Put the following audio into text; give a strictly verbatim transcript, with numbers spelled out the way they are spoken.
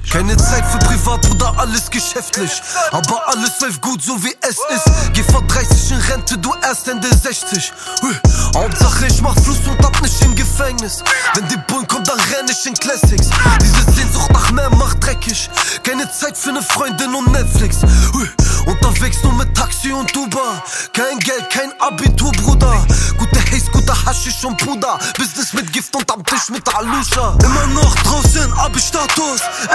Keine Zeit für privat, Bruder, alles geschäftlich. Aber alles läuft gut, so wie es ist. Geh vor dreißig in Rente, du erst Ende sechzig. Hauptsache ich mach Fluss und ab nicht im Gefängnis. Wenn die Bullen kommen, dann renn ich in Classics. Diese Sehnsucht nach mehr macht dreckig. Keine Zeit für ne Freundin und Netflix. Unterwegs nur mit Taxi und Uber. Kein Geld, kein Abitur, Bruder. Gute Haze, guter Haschisch und Puder. Business mit Gift und am Tisch mit Alusha. Immer noch draußen, Abi-Status.